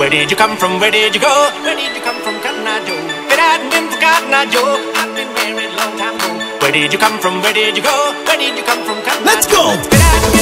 Where did you come from? Where did you go? Where did you come from, Cotton Eye Joe? If it hadn't been for Cotton Eye Joe, I've been married a long time ago. Where did you come from? Where did you go? Where did you come from, Cotton Eye Joe? Let's go!